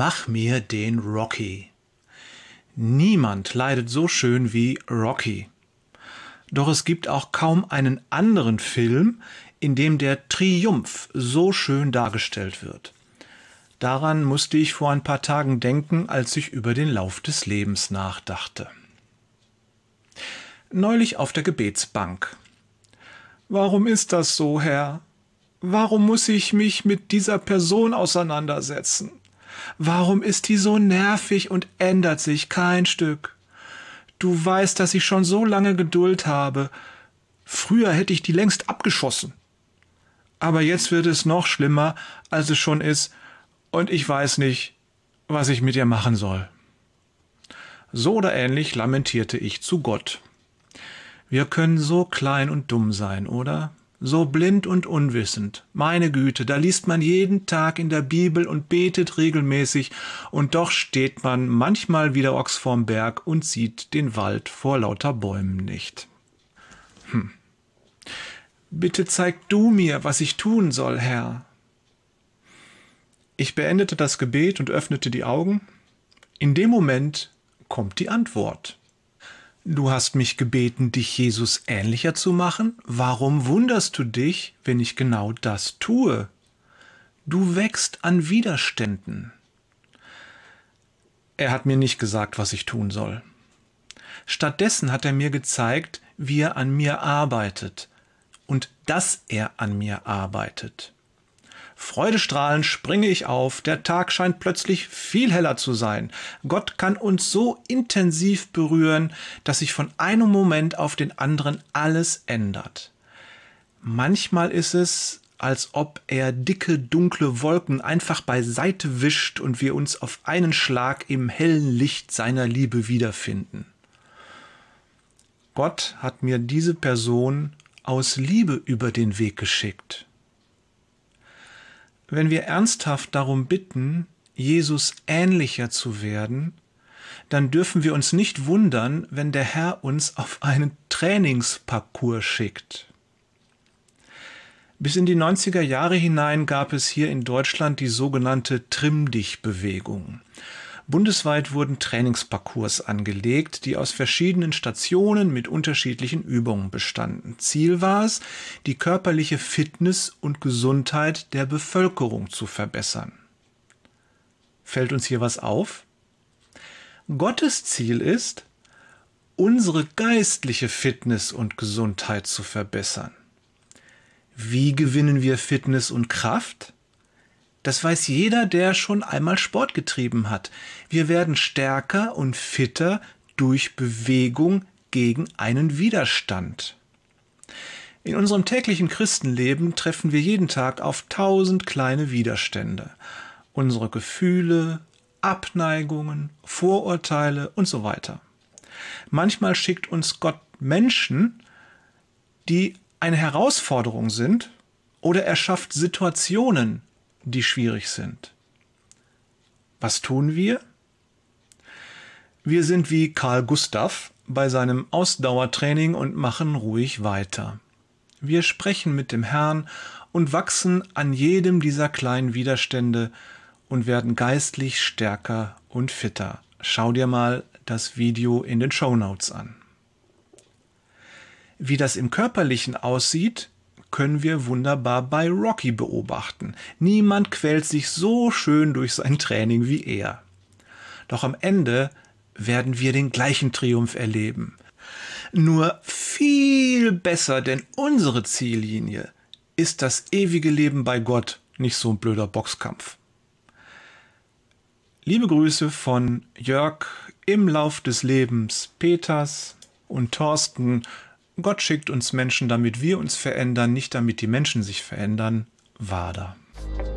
Mach mir den Rocky. Niemand leidet so schön wie Rocky. Doch es gibt auch kaum einen anderen Film, in dem der Triumph so schön dargestellt wird. Daran musste ich vor ein paar Tagen denken, als ich über den Lauf des Lebens nachdachte. Neulich auf der Gebetsbank. Warum ist das so, Herr? Warum muss ich mich mit dieser Person auseinandersetzen? Warum ist die so nervig und ändert sich kein Stück? Du weißt, dass ich schon so lange Geduld habe. Früher hätte ich die längst abgeschossen. Aber jetzt wird es noch schlimmer, als es schon ist, und ich weiß nicht, was ich mit ihr machen soll. So oder ähnlich lamentierte ich zu Gott. Wir können so klein und dumm sein, oder? So blind und unwissend. Meine Güte, da liest man jeden Tag in der Bibel und betet regelmäßig, und doch steht man manchmal wie der Ochs vorm Berg und sieht den Wald vor lauter Bäumen nicht. Bitte zeig du mir, was ich tun soll, Herr. Ich beendete das Gebet und öffnete die Augen. In dem Moment kommt die Antwort. Du hast mich gebeten, dich Jesus ähnlicher zu machen. Warum wunderst du dich, wenn ich genau das tue? Du wächst an Widerständen. Er hat mir nicht gesagt, was ich tun soll. Stattdessen hat er mir gezeigt, wie er an mir arbeitet und dass er an mir arbeitet. Freudestrahlend springe ich auf, der Tag scheint plötzlich viel heller zu sein. Gott kann uns so intensiv berühren, dass sich von einem Moment auf den anderen alles ändert. Manchmal ist es, als ob er dicke, dunkle Wolken einfach beiseite wischt und wir uns auf einen Schlag im hellen Licht seiner Liebe wiederfinden. Gott hat mir diese Person aus Liebe über den Weg geschickt. Wenn wir ernsthaft darum bitten, Jesus ähnlicher zu werden, dann dürfen wir uns nicht wundern, wenn der Herr uns auf einen Trainingsparcours schickt. Bis in die 90er Jahre hinein gab es hier in Deutschland die sogenannte Trimm-Dich-Bewegung. Bundesweit wurden Trainingsparcours angelegt, die aus verschiedenen Stationen mit unterschiedlichen Übungen bestanden. Ziel war es, die körperliche Fitness und Gesundheit der Bevölkerung zu verbessern. Fällt uns hier was auf? Gottes Ziel ist, unsere geistliche Fitness und Gesundheit zu verbessern. Wie gewinnen wir Fitness und Kraft? Das weiß jeder, der schon einmal Sport getrieben hat. Wir werden stärker und fitter durch Bewegung gegen einen Widerstand. In unserem täglichen Christenleben treffen wir jeden Tag auf 1000 kleine Widerstände. Unsere Gefühle, Abneigungen, Vorurteile und so weiter. Manchmal schickt uns Gott Menschen, die eine Herausforderung sind, oder er schafft Situationen, die schwierig sind. Was tun wir? Wir sind wie Carl Gustav bei seinem Ausdauertraining und machen ruhig weiter. Wir sprechen mit dem Herrn und wachsen an jedem dieser kleinen Widerstände und werden geistlich stärker und fitter. Schau dir mal das Video in den Shownotes an. Wie das im Körperlichen aussieht, können wir wunderbar bei Rocky beobachten. Niemand quält sich so schön durch sein Training wie er. Doch am Ende werden wir den gleichen Triumph erleben. Nur viel besser, denn unsere Ziellinie ist das ewige Leben bei Gott, nicht so ein blöder Boxkampf. Liebe Grüße von Jörg im Lauf des Lebens, Peters und Thorsten. Gott schickt uns Menschen, damit wir uns verändern, nicht damit die Menschen sich verändern. Wader.